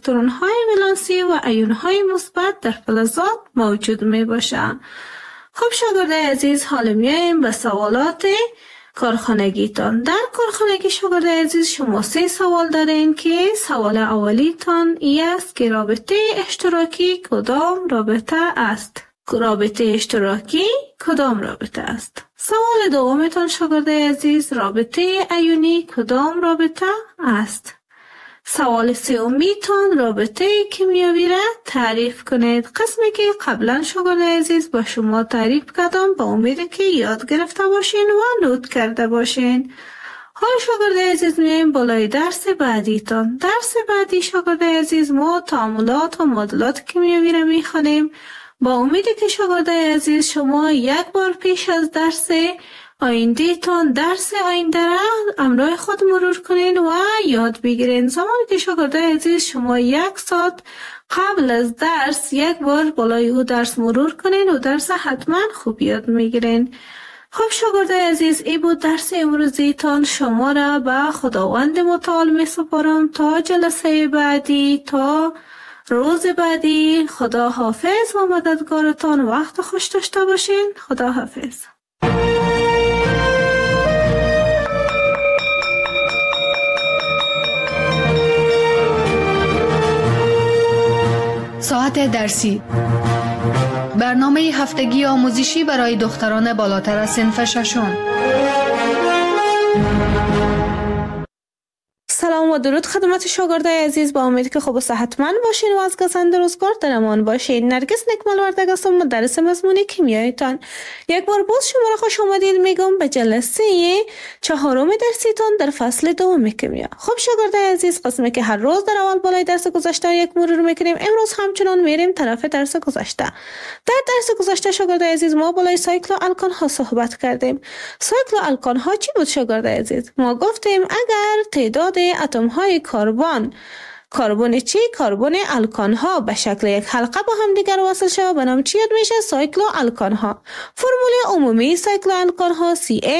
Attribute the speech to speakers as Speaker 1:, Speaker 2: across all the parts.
Speaker 1: الکترون های ولانسی و ایون های مثبت در فلزات موجود می باشه. خب شاگردای عزیز، حالا میایم به سوالات کارخانگیتان. در کارخانگی شاگردای عزیز شما 3 سوال دارین که سوال اولیتان ای است که رابطه اشتراکی کدام رابطه است؟ رابطه اشتراکی کدام رابطه است؟ سوال دومتان شاگردای عزیز، رابطه ایونی کدام رابطه است؟ سوال سومیتان رابطه کیمیایی را تعریف کنید. قسمی که قبلا شاگردای عزیز با شما تعریف کردم، با امید که یاد گرفته باشین و نوت کرده باشین. حال شاگردای عزیز میایم بالای درس بعدیتان. درس بعدی شاگردای عزیز ما تعاملات و معادلات کیمیایی را میخوانیم. با امید که شاگردای عزیز شما یک بار پیش از درس آینده تان درس آینده را همراه خود مرور کنین و یاد بگیرین. زمانی که شاگردای عزیز شما 1 ساعت قبل از درس یک بار بالای او درس مرور کنین و درس حتما خوب یاد میگیرین. خب شاگردای عزیز، ای بود درس امروزی تان. شما را به خداوند متعال می سپارم تا جلسه بعدی، تا روز بعدی. خدا حافظ و مددگارتان. وقت خوش داشته باشین. خدا حافظ.
Speaker 2: ساعت درسی، برنامه هفتگی آموزشی برای دختران بالاتر از صنف ششم.
Speaker 1: سلام و درود خدمت شاگردای عزیز. با امید که خوب و صحتمند باشین و از گزنده روزگار در امان باشین. نرگس نکمل وردگ هستم، مدرس مضمون کیمیایتان. یک بار باز شما را خوش آمدید میگم به جلسه 4 درسیتان در فصل 2 کیمیا. خب شاگردای عزیز، قسمی که هر روز در اول بالای درس گذشته یک مرور میکنیم، امروز همچنان میریم طرف درس گذشته. در درس گذشته شاگردای عزیز ما بالای سایکل الکان ها صحبت کردیم. سایکل الکان ها چی بود شاگردای عزیز؟ ما گفتیم اگر تعداد اتم های کربن الکان ها به شکل یک حلقه با هم دیگر وصل شود، به نام چی یاد میشه؟ سایکلو الکان ها. فرمول عمومی سایکلو الکان ها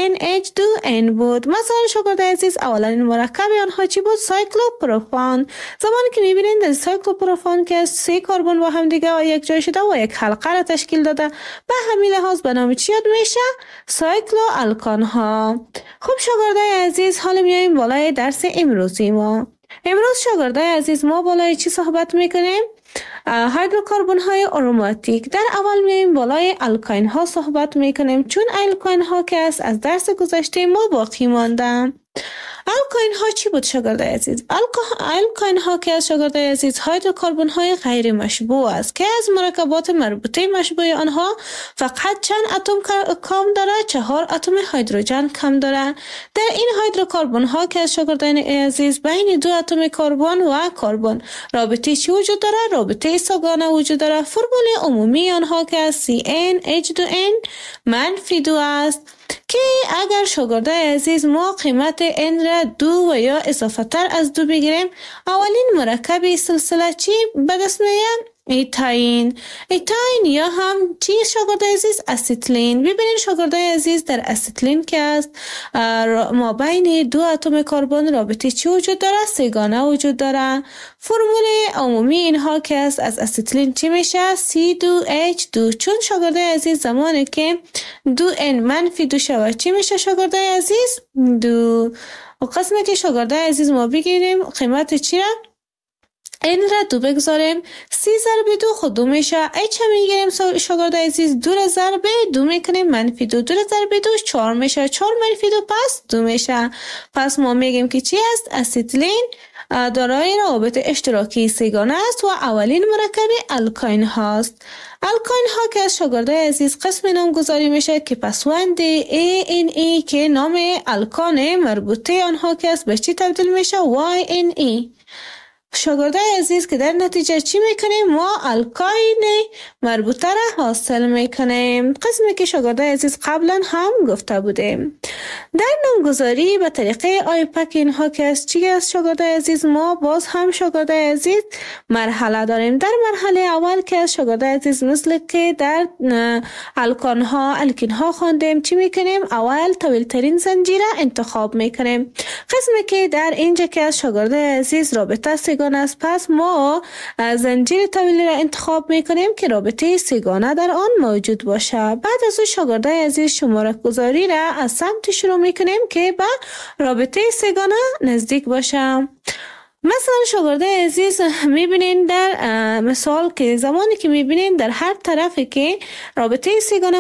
Speaker 1: CnH2n بود. مثلا شاگردای عزیز، اولین مرکب آنها چی بود؟ سایکلو پروپان. زمانی که میبینید در سایکلو پروپان که 3 کربن با هم دیگر یک جای شده و یک حلقه را تشکیل داده، به همین لحاظ به نام چی یاد میشه؟ سایکلو الکان ها. خب شاگردای عزیز، حالا میایم بالای درس امروزی ما. امروز شاگردای عزیز ما بالای چی صحبت میکنیم؟ هیدروکربن های آروماتیک. در اول میایم بالای الکاین ها صحبت میکنیم، چون الکاین ها که از درس گذشته ما باقی مانده. الکاین ها چی بود شاگردای عزیز؟ الکاین ها که از شاگردای عزیز هیدروکربن های غیر مشبوع است که از مرکبات مربوطه مشبوع آنها فقط چند اتم کم داره؟ 4 اتم هیدروژن کم داره. در این هیدروکربن ها که از شاگردان عزیز بین 2 اتم کربن و کربن رابطه چی وجود داره؟ رابطه سه‌گانه وجود داره. فرمول عمومی آنها که از CnH2n -2 است که اگر شاگردای عزیز ما قیمت n را 2 و یا اضافه تر از 2 بگیریم، اولین مرکب سلسله چی به دست میاد؟ ایتاین یا هم چی شاگردای عزیز؟ اسیتلین. ببینید شاگردای عزیز، در اسیتلین که است ما بین 2 اتم کربن رابطه چی وجود داره؟ سه‌گانه وجود داره. فرمول عمومی اینها که است از اسیتلین چی میشه؟ C2H2. چون شاگردای عزیز زمانی که 2n -2 شود چی میشه شاگردای عزیز؟ 2. و قسمه که شاگردای عزیز ما بگیریم قیمت چی را؟ این را 2 بگذاریم، 3 ضرب 2 خود 2 میشه. چه میگیریم شاگردای عزیز؟ 2 را ضرب 2 میکنیم -2. 2 را ضرب 2 4 میشه. 4 -2 پس 2 میشه. پس ما میگیم که چی است؟ اسیتلین دارای روابط اشتراکی سه‌گانه است و اولین مرکب الکاین هاست. الکاین ها که از شاگردای عزیز قسم نامگذاری میشه که پسوند ANE که نام الکان مربوطه آنها که است به چی تبدیل میشه؟ YNE. شاگردای عزیز که در نتیجه چی میکنیم؟ ما الکاین مربوطه را حاصل میکنیم. قسمی که شاگردای عزیز قبلا هم گفته بودیم. در نامگذاری به طریقه آیپک اینها که از چی است شاگردای عزیز؟ ما باز هم شاگردای عزیز مرحله داریم. در مرحله اول که از شاگردای عزیز مثل که در الکان ها الکین ها خواندیم چی میکنیم؟ اول طویل ترین زنجیره انتخاب میکنیم. قسمی که در اینجا که از شاگردای عزیز رابطه سه‌گانه سگانه است، پس ما زنجیر طویلی را انتخاب میکنیم که رابطه سگانه در آن موجود باشه. بعد از او شاگردای عزیز شماره گذاری را از سمت شروع میکنیم که به رابطه سگانه نزدیک باشه. مثلا شاگردای عزیز میبینین در مثال که زمانی که میبینین در هر طرفی که رابطه سگانه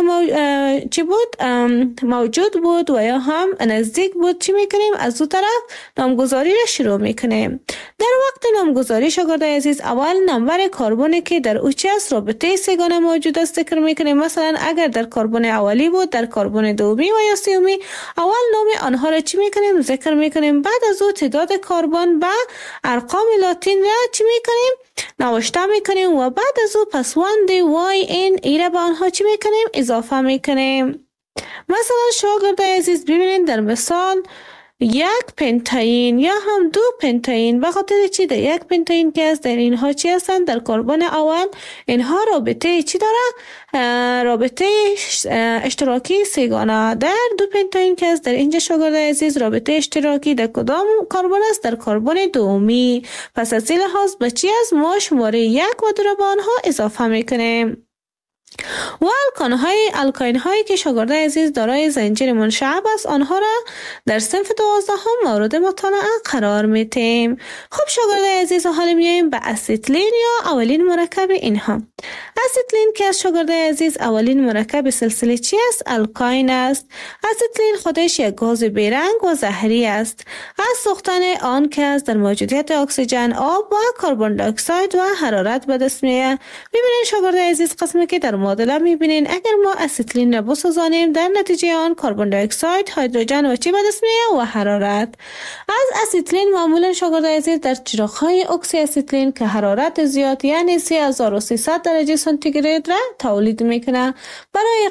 Speaker 1: موجود بود و یا هم نزدیک بود، چی میکنیم؟ از دو طرف نامگذاری را شروع میکنیم. در وقت نامگذاری شاگردای عزیز اول نمبر کربنی که در او چی است رابطه سگانه موجود است ذکر میکنیم. مثلا اگر در کربن اولی بود، در کربن دومی و یا سومی اول نام آنها را چی میکنیم؟ ذکر میکنیم. بعد از او تعداد کربن به ارقام لاتین را چی میکنیم؟ نوشته میکنیم و بعد از او پسوند وای این ایره به آنها چی میکنیم؟ اضافه میکنیم. مثلا شاگردای عزیز ببینید در مثال یک پنتاین یا هم دو پنتاین، به خاطر چی در یک پنتاین که است در اینها چی هستند؟ در کربن اول اینها رابطه چی داره؟ رابطه اشتراکی سگانه. در دو پنتاین که است در اینجا شاگردای عزیز رابطه اشتراکی در کدام کربن است؟ در کربن دومی. پس از این لحاظ به چی است؟ ما شماره یک و دو را به آنها اضافه میکنیم. و الکاین هایی که شاگردای عزیز دارای زنجیر منشعب است آنها را در صنف 12 هم مورد مطالعه قرار میتیم. خب شاگردای عزیز حالا میایم به اسیتلین یا اولین مرکب اینها. اسیتلین که از شاگردای عزیز اولین مرکب سلسله چی است؟ الکاین است. اسیتلین خودش یک گاز بیرنگ و زهری است. از سوختن آن که است در موجودیت اکسیژن، آب و کربن دی اکساید و حرارت به دست میآید. ببینید شاگردای عزیز قسمی که در معادله میبینین اگر ما اسیتلین را بسوزانیم در نتیجه آن کربن دی اکساید، هیدروژن و چی به دست میآید؟ و حرارت. از اسیتلین معمولا شاگردای عزیز در چراغ‌های اکسی اسیتلین که حرارت زیاد یعنی 3300 درجه سانتیگراد را تولید میکنه برای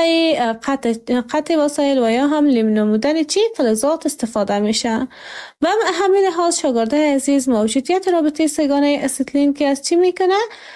Speaker 1: قطع وسایل و یا هم لیم نمودن چی فلزات استفاده میشه. و همین لحاظ شاگردای عزیز موجودیت رابطه سگانه اسیتلین که از چی میکنه؟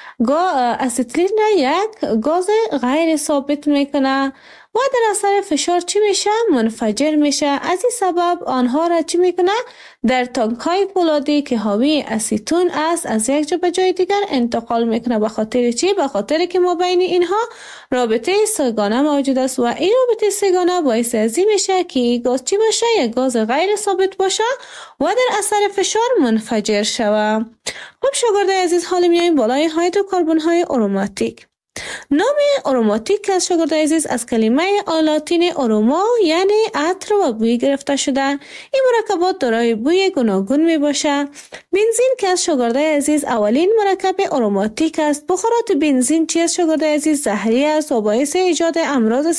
Speaker 1: اسیتلین را یک گاز غیر ثابت میکنه و در اثر فشار چی میشه؟ منفجر میشه. از این سبب آنها را چی میکنه؟ در تانک های پولادی که حاوی اسیتون است از یک جا به جای دیگر انتقال میکنه. به خاطر چی؟ به خاطر که ما بین اینها رابطه سگانه موجود است و این رابطه سگانه باعث از این میشه که گاز چی باشه؟ یک گاز غیر ثابت باشه و در اثر فشار منفجر شود. خب شاگردای عزیز حالا میایم بالای هیدروکربن های آروماتیک. نام آروماتیک از شاگردای عزیز از کلمه لاتین آروما یعنی عطر و بوی گرفته شده. این مرکبات دارای بوی گوناگون می باشه. بنزین که از شاگردای عزیز اولین مرکب آروماتیک است. بخارات بنزین چی از شاگردای عزیز زهری است و باعث ایجاد امراض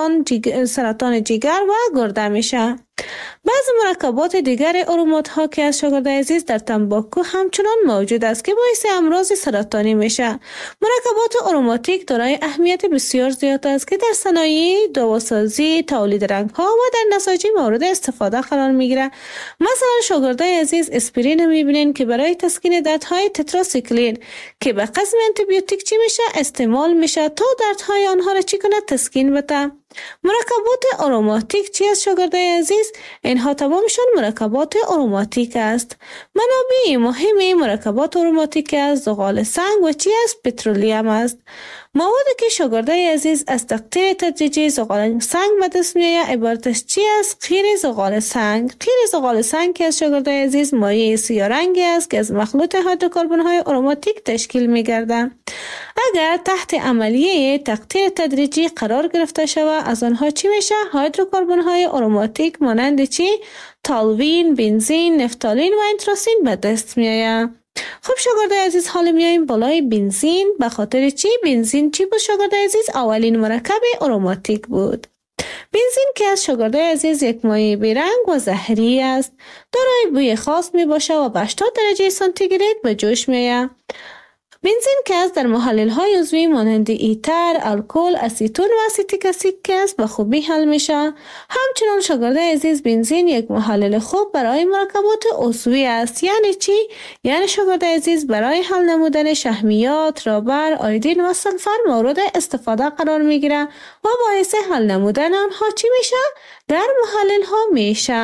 Speaker 1: سرطان جگر و گرده میشه. بعض مرکبات دیگر آرومات ها که از شاگردای عزیز در تنباکو همچنان موجود است که باعث امراض سرطانی میشه. مرکبات آروماتیک دارای اهمیت بسیار زیاد است که در صنایع دواسازی، تولید رنگ ها و در نساجی مورد استفاده قرار میگیره. مثلا شاگردای عزیز اسپرین میبینین که برای تسکین دردهای تتراسیکلین که به قسم آنتی بیوتیک چی میشه استعمال میشه تا دردهای آنها را چی کنه؟ تسکین بده. مرکبات آروماتیک چی است شاگردای عزیز؟ اینها تمامشان مرکبات آروماتیک است. منابع مهم مرکبات آروماتیک است زغال سنگ و چی است؟ پترولیم است. موادی که شاگردای عزیز از تقطیر تدریجی زغال سنگ به دست میآید عبارت از چی است؟ قیر زغال سنگ. قیر زغال سنگ که از شاگردای عزیز مایع سیاه رنگی است که از مخلوط هیدروکربن های آروماتیک تشکیل میگردد. اگر تحت عملیه تقطیر تدریجی قرار گرفته شود از آنها چی میشه؟ هیدروکربن های آروماتیک مانند چی؟ تالوین، بنزین، نفتالین و انتراسین به دست میآید. خب شاگردای عزیز حالا میایم بالای بنزین. به خاطر چی؟ بنزین چی بود شاگردای عزیز؟ اولین مرکب آروماتیک بود. بنزین که از شاگردای عزیز یک مایع بیرنگ و زهری است. دارای بوی خاص می باشه و به 80 درجه سانتیگراد به جوش میآید. بنزین که از در محلل های عضوی مانند ایتر، الکل، اسیتون و اسیتیک اسید که است به خوبی حل میشه. همچنان شاگردای عزیز بنزین یک محلل خوب برای مرکبات عضوی است. یعنی چی؟ یعنی شاگردای عزیز برای حل نمودن شحمیات، رابر، آیودین و سلفر مورد استفاده قرار میگیره و باعث حل نمودن آنها چی میشه؟ در محلل ها میشه.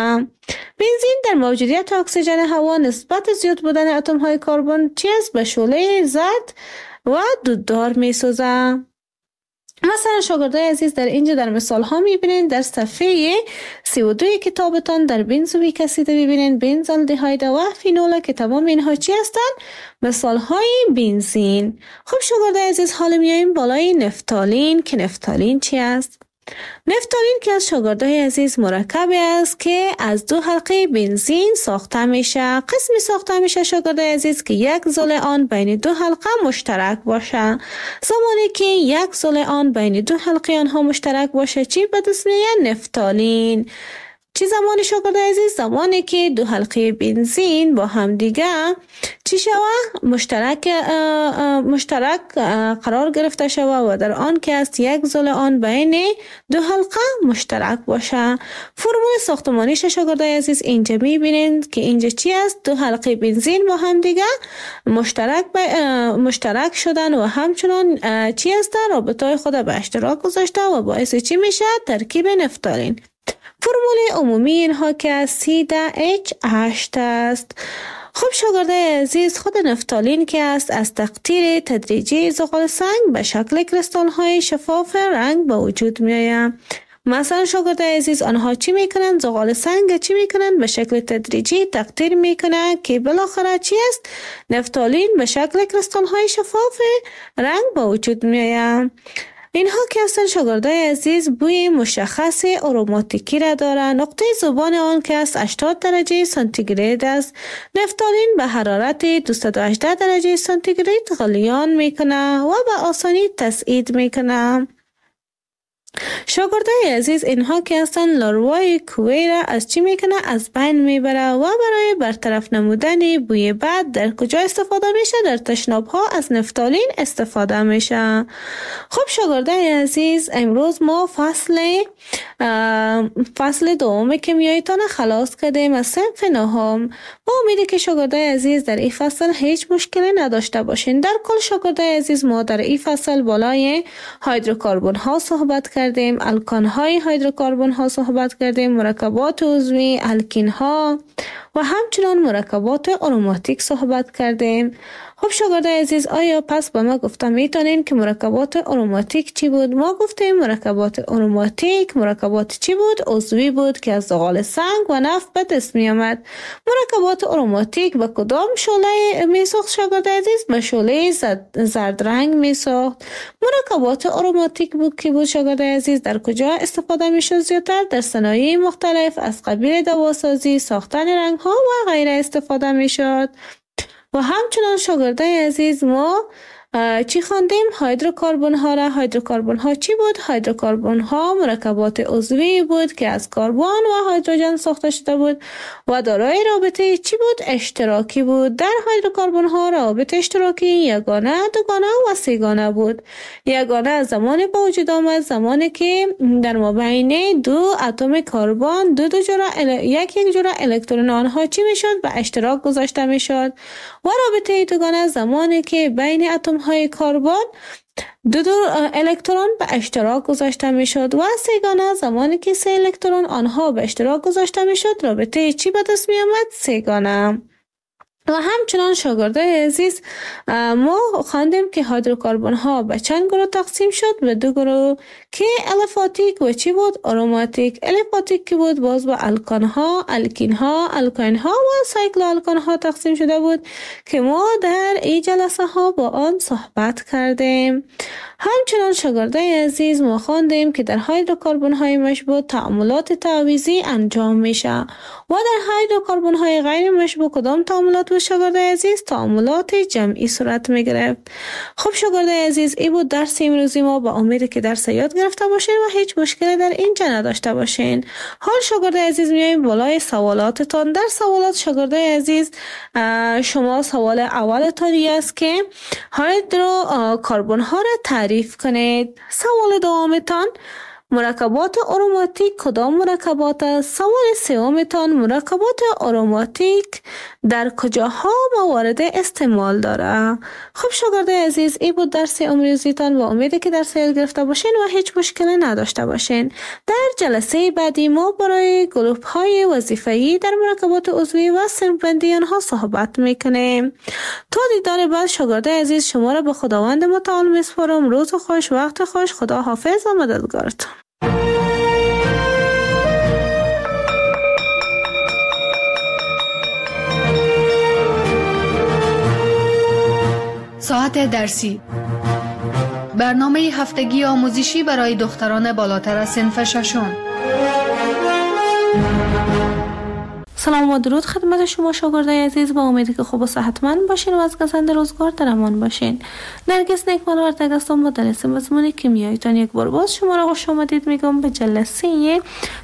Speaker 1: بنزین در موجودیت اکسیژن هوا نسبت زیاد بودن اتم های کربن چی است به شعله زرد و دوددار می سازد. مثلا شاگردای عزیز در اینجا در مثال ها میبینین در صفحه 32 کتابتان در بنزوی کسیده میبینین بنزالدهاید و فینول که تمام اینها چی هستند؟ مثال های بنزین. خب شاگردای عزیز حالا میاییم بالای نفتالین که نفتالین چی است؟ نفتالین که از شاگردای عزیز مرکبی است که از دو حلقه بنزین ساخته میشه. قسمی ساخته میشه شاگردای عزیز که یک زل آن بین دو حلقه مشترک باشه. زمانی که یک زل آن بین دو حلقه آنها مشترک باشه چی به دست میاد؟ نفتالین. چی زمانی شاگردای عزیز؟ زمانی که دو حلقه بنزین با هم دیگه چی شوه؟ مشترک قرار گرفته شوه و در آن که است یک زل آن بین دو حلقه مشترک باشه. فرمول ساختمانیش شاگردای عزیز اینجا میبینید که اینجا چی است؟ دو حلقه بنزین با هم دیگه مشترک شدن و همچنان چی است؟ رابطه خود به اشتراک گذاشته و باعث چی میشه؟ ترکیب نفتالین. فرمول عمومی اینها که CH8 است. خب شاگردای عزیز خود نفتالین که است از تقطیر تدریجی زغال سنگ به شکل کریستال های شفاف رنگ به وجود می آید. مثلا شاگردای عزیز آنها چی میکنن؟ زغال سنگ چی میکنن؟ به شکل تدریجی تقطیر میکنن که بالاخره چی است؟ نفتالین به شکل کریستال های شفاف رنگ به وجود می آید. اینها که هستن شاگردای عزیز بوی مشخص اروماتیکی را دارند. نقطه ذوبان آن که است 80 درجه سانتیگراد است. نفتالین به حرارت 218 درجه سانتیگراد غلیان میکنه و به آسانی تسعید میکنه. شاگردای عزیز اینها که هستن لاروای کوه را از چی میکنه؟ از بین میبره و برای برطرف نمودن بوی بد در کجا استفاده میشه؟ در تشناب ها از نفتالین استفاده میشه. خب شاگردای عزیز امروز ما فصل دوم کیمیاییتان خلاص کردیم از صنف نهم. با امیدی که شاگردای عزیز در این فصل هیچ مشکلی نداشته باشین. در کل شاگردای عزیز ما در این فصل بالای هیدروکربن ها صحبت کردیم، الکان های هیدروکربن ها صحبت کردیم، مرکبات عضوی، الکین ها و همچنان مرکبات آروماتیک صحبت کردیم. خب شاگردای عزیز آیا پس به ما گفتم میتونین که مرکبات آروماتیک چی بود؟ ما گفتیم مرکبات آروماتیک مرکبات چی بود؟ عضوی بود که از زغال سنگ و نفت به دست می آمد. مرکبات آروماتیک به کدام شعله می ساخت شاگردای عزیز؟ به شعله زرد رنگ می ساخت. مرکبات آروماتیک بود که بود شاگردای عزیز در کجا استفاده می شد زیادتر؟ در صنایع مختلف از قبیل دواسازی، ساختن رنگ ها و غیره استفاده می شد. و همچنان شاگردای عزیز ما چی خواندیم؟ هیدروکربن ها را. هیدروکربن ها چی بود؟ هیدروکربن ها مرکبات عضوی بود که از کربن و هیدروژن ساخته شده بود و دارای رابطه چی بود؟ اشتراکی بود. در هیدروکربن ها رابطه اشتراکی یگانه، دوگانه و سه‌گانه بود. یگانه زمانی به وجود آمد زمانی که در مابین دو اتم کربن یک جوره الکترون آنها چی میشد؟ به اشتراک گذاشته میشد. و رابطه دوگانه زمانی که بین اتم های کربن دو الکترون به اشتراک گذاشته می شد و سه‌گانه زمانی که 3 الکترون آنها به اشتراک گذاشته می شد رابطه چی به دست می آمد؟ سه‌گانه. و همچنان شاگردای عزیز ما خواندیم که هیدروکربن ها به چند گروه تقسیم شد؟ به 2 گروه که الیفاتیک و چی بود؟ آروماتیک. الیفاتیک که بود باز با الکان ها، الکین ها، الکاین ها و سایکلو الکان ها تقسیم شده بود که ما در این جلسه ها با آن صحبت کردیم. همچنان شاگردای عزیز ما خواندیم که در هیدروکربن های مشبوع تعاملات تعویضی انجام میشه و در هیدروکربن های غیر مشبوع کدام تعاملات بود شاگردای عزیز؟ تعاملات جمعی صورت میگرفت. خب شاگردای عزیز این بود درس امروزی ما. با امید که درس یاد گرفته باشین و هیچ مشکلی در اینجا نداشته باشین. حال شاگردای عزیز میایم بالای سوالاتتان. در سوالات شاگردای عزیز شما سوال اولتان است که هیدروکربن ها را تعریف کنید. سوال دومتان مرکبات آروماتیک کدام مرکبات است؟ سوال سومتان مرکبات آروماتیک در کجاها موارد استعمال داره؟ خب شاگردای عزیز، این بود درس امروزیتان و امیده که درس یاد گرفته باشین و هیچ مشکلی نداشته باشین. در جلسه بعدی ما برای گروه های وظیفه‌ای در مرکبات عضوی و صنف‌بندی آنها صحبت میکنیم. تا دیدار بعد شاگردای عزیز، شما را به خداوند متعال میسپارم. روز خوش، وقت خوش، خدا حافظ و مددگارتان.
Speaker 2: ساعت درسی، برنامه هفتگی آموزشی برای دختران بالاتر از صنف ششم.
Speaker 1: سلام و درود خدمت شما شاگردای عزیز، با امیدی که خوب و صحتمند باشین و از گزنده روزگار در امان باشین. نرگس نیکمال وردگ هستم، مدرس مضمون کیمیاییتان. یک بار باز شما را خوش آمدید میگم به جلسه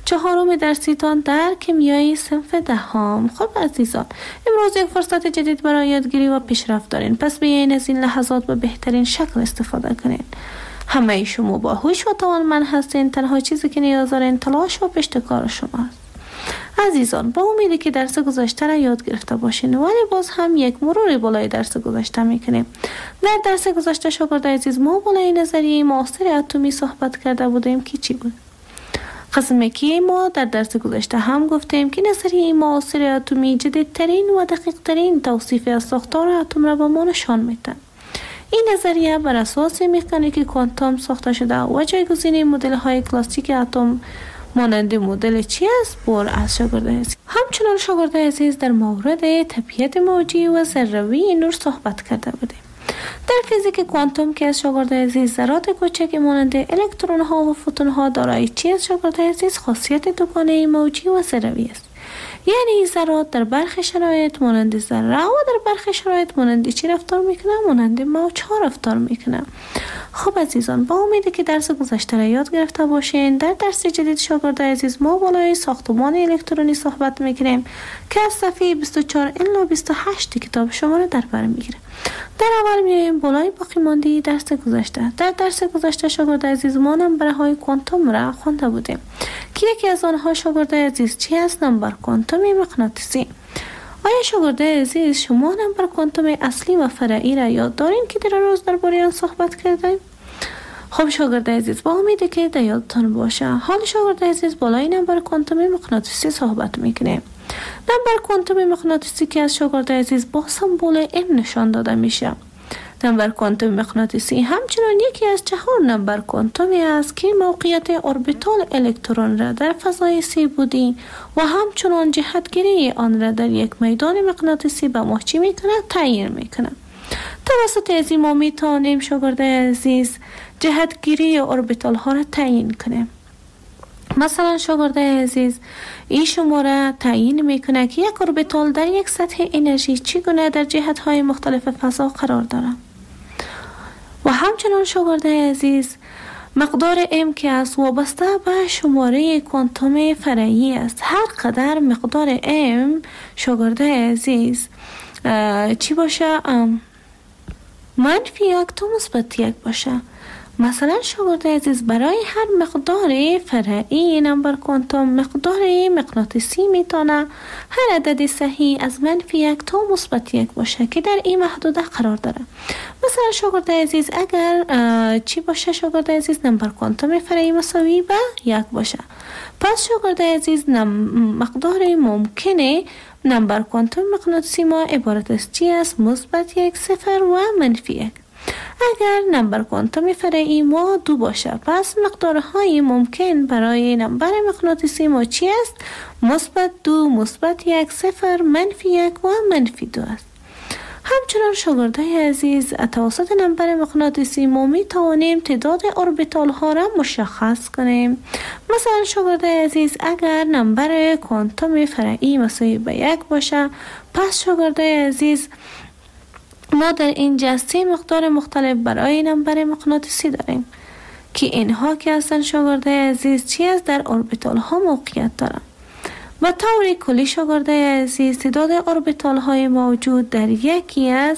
Speaker 1: 4 درسیتان در کیمیای صنف 10. خب عزیزان، امروز یک فرصت جدید برای یادگیری و پیشرفت دارین، پس بیاین از این لحظات به بهترین شکل استفاده کنین. همه شما باهوش و توانمند هستین، تنها چیزی که نیاز دارین تلاش و پشتکار شماست. عزیزان، با امیدی که درس گذشته را یاد گرفته باشین، ولی باز هم یک مرور بالای درس گذشته میکنیم. در درس گذشته شاگردای عزیز، ما بالای نظریه معاصر اتمی صحبت کرده بودیم که چی بود؟ قسمی که ما در درس گذشته هم گفتیم که نظریه معاصر اتمی جدیدترین و دقیق ترین توصیف از ساختار اتم را به ما نشان میده. این نظریه بر اساس مکانیک کوانتوم ساخته شده و جایگزین مدل های کلاسیک اتم مانند مدل چی است بر از شاگردای عزیز. همچنان شاگردای عزیز، در مورد طبیعت موجی و ذروی نور صحبت کرده بودیم. در فیزیک کوانتوم که از شاگردای عزیز ذرات کوچک مانند الکترون ها و فوتون ها دارای چی از شاگردای عزیز خاصیت دوگانه موجی و ذروی است. یعنی ذرات در برخی شرایط مانند ذره و در برخی شرایط مانند چی رفتار میکنه؟ مانند موج ها رفتار میکنه. خب عزیزان، با امیدی که درس گذشته را یاد گرفته باشین، در درس جدید شاگردای عزیز ما بالای ساختمان الکترونی صحبت میکنیم که از صفحه 24 الی 28 کتاب شما را در بر میگیره. در اول میایم بالای باقی مانده درس گذشته. در درس گذشته شاگردای عزیز ما نمبره های کوانتوم را خوانده بودیم که یکی از آنها شاگردای عزیز چی است؟ نمبر کوانتومی مغناطیسی. آیا شاگردای عزیز شما نمبر کوانتوم اصلی و فرعی را یاد دارین که در روز درباره آن صحبت کردیم؟ خب شاگردای عزیز، با امیدی که در یادتان باشه، حال شاگردای عزیز بالای نمبر کوانتوم مغناطیسی صحبت میکنیم. نمبر کوانتوم مغناطیسی که از شاگردای عزیز با سمبل M نشان داده میشه. نمبر کوانتوم مغناطیسی همچنان یکی از 4 نمبر کوانتومی است که موقعیت اوربیتال الکترون را در فضای سی بودی و همچنان جهتگیری آن را در یک میدان مغناطیسی به ما چی میکنه؟ تعیین میکنه. توسط از این ما میتونیم شاگردای عزیز جهتگیری اوربیتال ها را تعیین کنیم. مثلا شاگردای عزیز، این شماره تعیین میکنه که یک اوربیتال در یک سطح انرژی چگونه در جهت های مختلف فضا قرار داره. و همچنان شاگردای عزیز، مقدار M که است وابسته به شماره کوانتوم فرعی است. هر قدر مقدار M شاگردای عزیز چی باشه؟ منفی 1 تا مثبت 1 باشه. مثلا شاگردای عزیز، برای هر مقدار فرعی نمبر کوانتوم مقدار مغناطیسی میتونه هر عدد صحیح از منفی 1 تا مثبت 1 باشه که در این محدوده قرار داره. مثلا شاگردای عزیز، اگر چی باشه شاگردای عزیز؟ نمبر کوانتوم فرعی مساوی به 1 باشه، پس شاگردای عزیز مقدار ممکنه نمبر کوانتوم مغناطیسی ما عبارت از چی است؟ مثبت 1 0 و منفی 1. اگر نمبر کوانتوم فرعی ما 2 باشه، پس مقدارهای ممکن برای نمبر مغناطیسی ما چی است؟ مثبت 2 مثبت 1 0 منفی 1 و منفی 2 است. همچنان شاگردای عزیز، توسط نمبر مغناطیسی ما می توانیم تعداد اوربیتال ها را مشخص کنیم. مثلا شاگردای عزیز، اگر نمبر کوانتوم فرعی مساوی به 1 باشه، پس شاگردای عزیز ما در اینجا 3 مقدار مختلف برای نمبر مغناطیسی داریم که اینها که هستن شاگردای عزیز چی است؟ در اوربیتال ها موقعیت دارن. و طور کلی شاگردای عزیز، تعداد اوربیتال های موجود در یکی از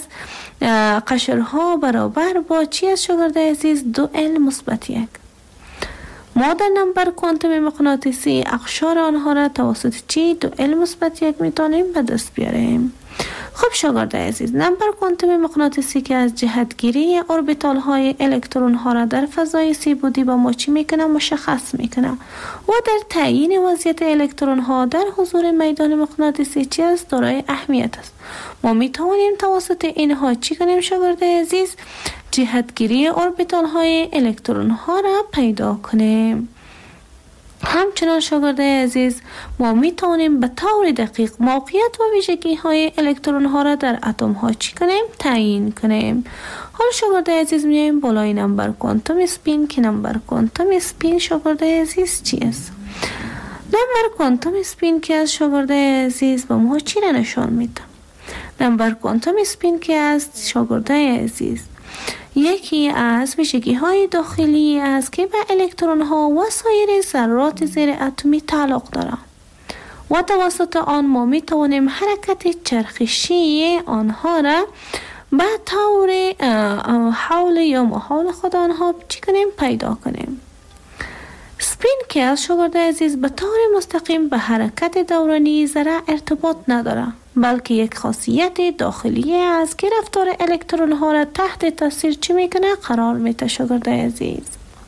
Speaker 1: قشرها برابر با چی است شاگردای عزیز؟ 2L مثبت 1. ما در نمبر کوانتوم مغناطیسی اقشار آنها را توسط چی 2l-1 میتونیم به دست بیاریم. خب شاگرد عزیز، نمبر کوانتوم مغناطیسی که از جهتگیری اوربیتال های الکترون ها را در فضای سی بعدی با ما چی میکنه؟ مشخص میکنه و در تعیین وضعیت الکترون ها در حضور میدان مغناطیسی چی است؟ دارای اهمیت است. ما میتوانیم توسط اینها چی کنیم شاگرد عزیز؟ جهتگیری اوربیتال های الکترون ها را پیدا کنیم. همچنان شاگرد عزیز، ما می توانیم به طور دقیق موقعیت و ویژگی های الکترون ها را در اتم ها چی کنیم؟ تعیین کنیم. حالا شاگرد عزیز میایم بالای نمبر کوانتوم اسپین که نمبر کوانتوم اسپین شاگرد عزیز چی است؟ نمبر کوانتوم اسپین که از شاگرد عزیز به ما چی را نشان میده؟ نمبر کوانتوم اسپین که از شاگرد عزیز یکی از ویژگی های داخلی است که به الکترون ها و سایر ذرات زیر اتمی تعلق دارد و توسط آن ما می توانیم حرکت چرخشی آنها را به طور حول یا محال خود آنها چی کنیم؟ پیدا کنیم. سپین که از شاگرد عزیز به طور مستقیم به حرکت دورانی ذره ارتباط نداره، بلکه یک خاصیت داخلی است که رفتار الکترون ها را تحت تاثیر چی میکنه؟ قرار میده شاگرد عزیز.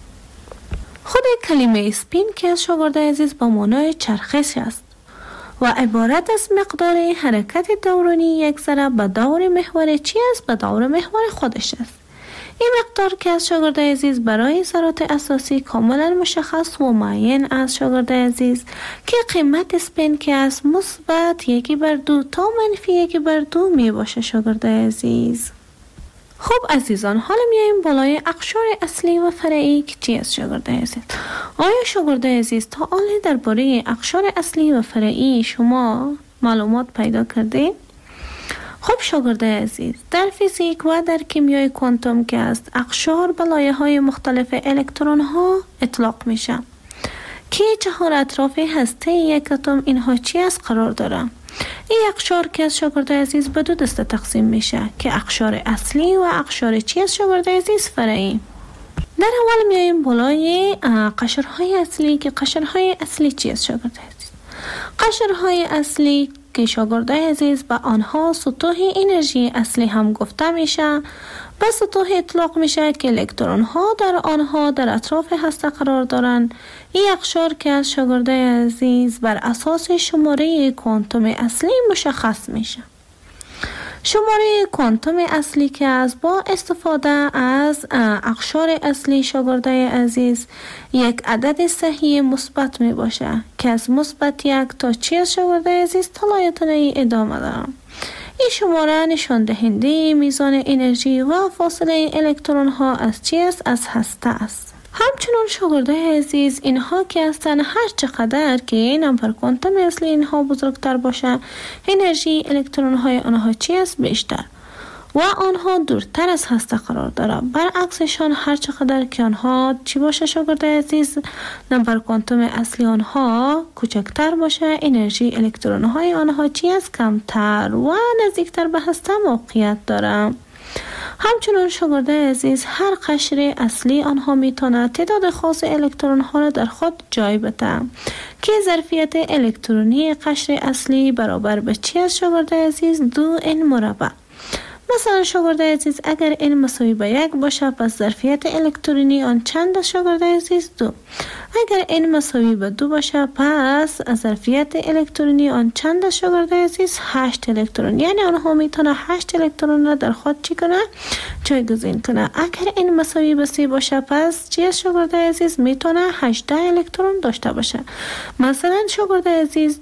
Speaker 1: خود کلمه سپین که از شاگرد عزیز به معنای چرخش است و عبارت از مقدار حرکت دورانی یک ذره به دور محور چی است؟ به دور محور خودش است. این مقدار که از شاگرد عزیز برای ذرات اساسی کاملا مشخص و معین است شاگرد عزیز که قیمت سپین که از مثبت 1/2 تا -1/2 می باشه شاگرد عزیز. خب عزیزان، حالا میایم بالای اقشار اصلی و فرعی که چی است شاگرد عزیز؟ آیا شاگرد عزیز تا حالا درباره اقشار اصلی و فرعی شما معلومات پیدا کردید؟ خب شاگرد عزیز، در فیزیک و در کیمیای کوانتوم که است اقشار به لایه‌های مختلف الکترون ها اطلاق میشه که 4 اطراف هسته یک اتم اینها چی است قرار داره. این اقشار که از شاگرد عزیز به 2 دسته تقسیم میشه که اقشار اصلی و اقشار چی است شاگرد عزیز؟ فرعی. در اول میایم بالای قشرهای اصلی که قشرهای اصلی چی است شاگرد عزیز؟ قشرهای اصلی که شاگرد عزیز به آنها سطوح انرژی اصلی هم گفته میشه، به سطوح اطلاق میشه که الکترون ها در آنها در اطراف هسته قرار دارند. این اقشار که از شاگرد عزیز بر اساس شماره کوانتوم اصلی مشخص میشه. شماره کوانتوم اصلی که از با استفاده از اقشار اصلی شاگرد عزیز یک عدد صحیح مثبت می باشه که از مثبت 1 تا چی از شاگرد عزیز طلایتنه ادامه دارم. این شماره نشان دهنده میزان انرژی و فاصله الکترون ها از چی است؟ از هسته است. همچنان شاگرد عزیز اینها که هستن هر چقدر که نمبر کوانتوم اصلی اینها بزرگتر باشه انرژی الکترون های آنها چی است؟ بیشتر و آنها دورتر از هسته قرار داره. برعکسشان هر چقدر که آنها چی باشه شاگرد عزیز؟ نمبر کوانتوم اصلی آنها کوچکتر باشه انرژی الکترون های آنها چی است؟ کمتر و نزدیکتر به هسته موقعیت داره. همچنان شاگرد عزیز هر قشر اصلی آنها میتونه تعداد خاص الکترون ها را در خود جای بده که ظرفیت الکترونی قشر اصلی برابر به چی است شاگرد عزیز؟ 2n مربع. مثلا شاگرد عزیز اگر n مساوی به 1 باشه پس ظرفیت الکترونی آن چند است شاگرد عزیز؟ 2. اگر n مساوی به 2 باشه پس ظرفیت الکترونی آن چند است شاگرد عزیز؟ 8 الکترون. یعنی آنها میتونه 8 الکترون را در خود چی کنه؟ جایگزین کنه. اگر n مساوی به 3 باشه پس چی است شاگرد عزیز؟ میتونه 18 الکترون داشته باشه. مثلا شاگرد عزیز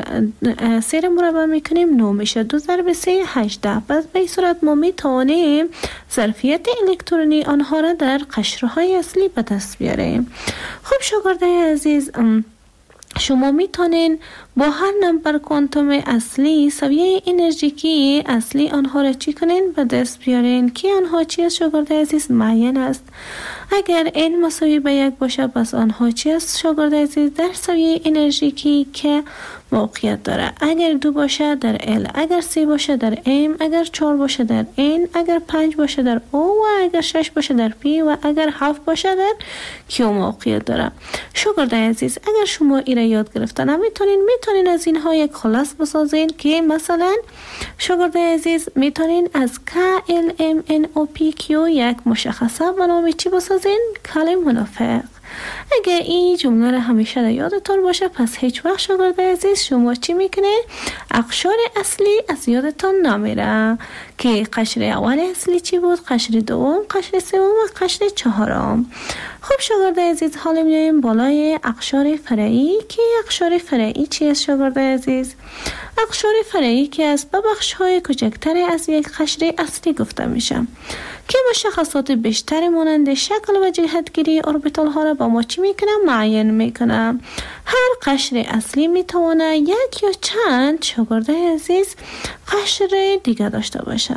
Speaker 1: 3 را مربع میکنیم 9 میشه، 2 ضرب 3 18. پس به این صورت ما میتوانیم ظرفیت الکترونی آنها را در قشرهای اصلی به دست بیاریم. خب شاگرد عزیز شما میتونین با هر نمبر کوانتوم اصلی سویه انرژیکی اصلی آنها را چی کنین؟ به دست بیارین که آنها چی است شاگرد عزیز؟ معین است. اگر n مساوی به 1 باشه پس آنها چی است شاگرد عزیز؟ در سویه انرژیکی که موقعیت داره. اگر 2 باشه در L، اگر 3 باشه در M، اگر 4 باشه در N، اگر 5 باشه در O و اگر 6 باشه در P و اگر 7 باشه در Q موقعیت داره. شاگرد عزیز اگر شما ایره یاد گرفتن میتونین از اینها یک خلاص بسازین که مثلا شاگرد عزیز میتونین از K L M N O P Q یک مشخصه به نام چی بسازین؟ کل منافق. اگر این جمله را همیشه در یادتان باشه پس هیچ وقت شاگرد عزیز شما چی میکنه؟ اقشار اصلی از یادتان نمیره که قشر اول اصلی چی بود؟ قشر دوم، قشر سوم و قشر چهارم. خب شاگرد عزیز حالا میایم بالای اقشار فرعی که اقشار فرعی چی است شاگرد عزیز؟ اقشار فرعی که از بخش های کوچکتر از یک قشر اصلی گفته میشه که مشخصات بیشتر مانند شکل و جهتگیری اوربیتال ها را با ما چی میکنه؟ معین میکنه. هر قشر اصلی میتونه یک یا چند شاگرد عزیز قشر دیگه داشته باشه.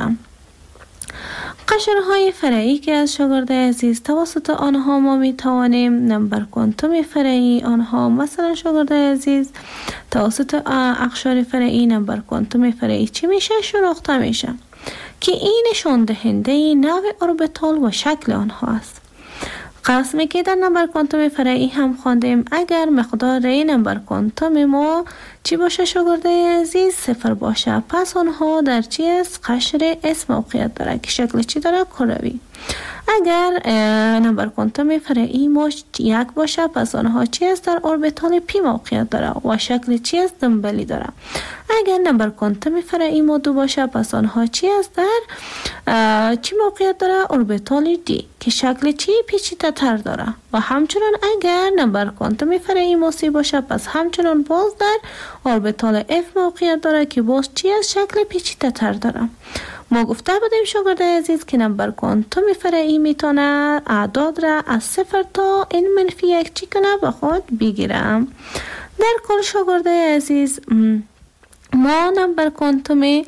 Speaker 1: قشرهای فرعی که از شاگرد عزیز توسط آنها ما میتوانیم نمبر کوانتوم فرعی آنها مثلا شاگرد عزیز توسط اقشار فرعی نمبر کوانتوم فرعی چی میشه؟ شناخته میشه که این نشان دهنده نوع اوربیتال و شکل آنها است. قسمی که در نمبر کوانتوم فرعی هم خواندیم اگر مقدار نمبر کوانتوم ما چی باشه شاگرد عزیز؟ 0 باشه پس آنها در چی است؟ قشر S موقعیت داره که شکل چی داره؟ کروی. اگر نمبر کوانتوم فرعی ما 1 باشه پس آنها چی است؟ در اوربیتال P موقعیت داره و شکل چی است؟ دنبالی داره. اگر نمبر کوانتوم فرعی ما 2 باشه پس آنها چی است؟ در چی موقعیت داره؟ اوربیتال D که شکل چی؟ پیچیده تر داره. و همچنان اگر نمبر کوانتوم فرعی ما 3 باشه پس همچنان باز در اوربیتال F موقعیت داره که باز چی است؟ شکل پیچیده تر داره. ما گفته بودیم شاگرد عزیز که نمبر کوانتوم فرعی میتونه اعداد را از 0 تا n-1 چی کنه به خود بگیرم. در کل شاگرد عزیز ما نمبر کوانتوم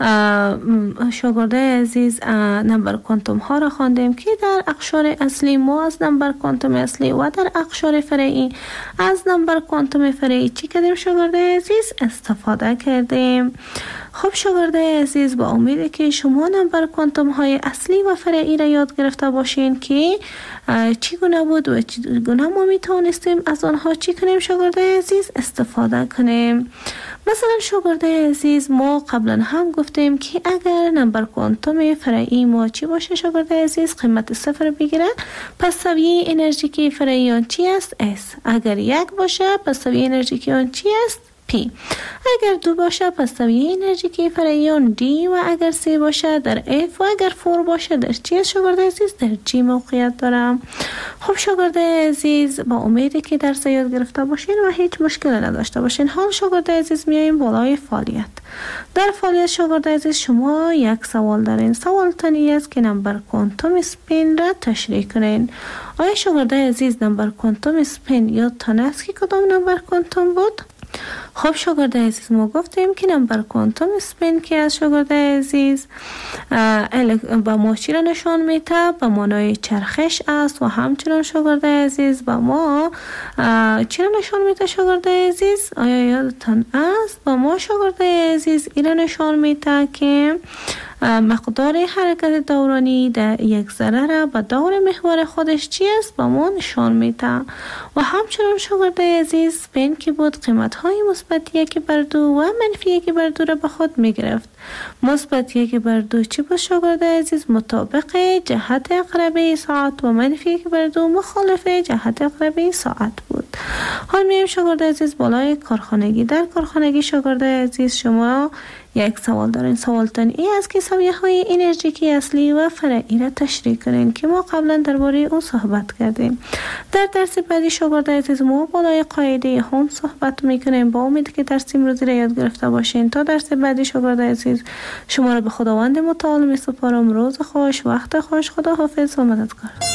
Speaker 1: شاگرد عزیز نمبر کوانتوم ها را خواندیم که در اقشار اصلی ما از نمبر کوانتوم اصلی و در اقشار فرعی از نمبر کوانتوم فرعی چی کردیم شاگرد عزیز؟ استفاده کردیم. خب شاگرد عزیز با امید که شما نمبر کوانتوم های اصلی و فرعی را یاد گرفته باشین که چگونه بود و چگونه ما میتونستیم از آنها چی کنیم شاگرد عزیز؟ استفاده کنیم. مثلا شاگرد عزیز ما قبلا هم گفتیم که اگر نمبر کوانتوم فرعی ما چی باشه شاگرد عزیز؟ قیمت 0 بگیره پس سویه انرژیکی فرعی آن چی است؟ S. اگر 1 باشه پس سویه انرژیکی آن چی است؟ P. اگر 2 باشه پس سویه انرژیکی فرعی آن D و اگر 3 باشه در F و اگر 4 باشه در چی است شاگرد عزیز؟ در G موقعیت دارم. خب شاگرد عزیز با امیدی که درس یاد گرفته باشین و هیچ مشکل نداشته باشین. حال شاگرد عزیز میاییم بالای فعالیت. در فعالیت شاگرد عزیز شما یک سوال دارین. سوال تانی است که نمبر کوانتوم سپین را تشریح کنین. آیا شاگرد عزیز نمبر کوانتوم سپین یادتان است که کدام نمبر کوانتوم بود؟ خب شاگرد عزیز ما گفتیم که نمبر کوانتوم سپین که از شاگرد عزیز با ما چی را نشان میده؟ به معنای چرخش است و همچنان شاگرد عزیز با ما چی را نشان میده شاگرد عزیز؟ آیا یادتان است؟ با ما شاگرد عزیز این را نشان میده که مقدار حرکت دورانی در یک ذره را به دور محور خودش چی است؟ با ما نشان میده. و همچنان شاگرد عزیز سپین که بود قیمت های مثبت 1/2 و منفی 1/2 را به خود میگرفت. مثبت 1/2 چی بود شاگرد عزیز؟ مطابق جهت اقربه ساعت و منفی 1/2 مخالف جهت اقربه ساعت بود. حال میایم شاگرد عزیز بالای کارخانگی. در کارخانگی شاگرد عزیز شما یک سوال دارین. سوالتان این است که سویه های انرژیکی اصلی و فرعی را تشریح کنین که ما قبلا درباره او صحبت کردیم. در درس بعدی شاگرد عزیز ما بالای قاعده هم صحبت میکنیم. با امید که درس امروزی را یاد گرفته باشین. تا درس بعدی شاگرد عزیز شما را به خداوند متعال میسپارم. روز خوش، وقت خوش، خدا حافظ و مددگار.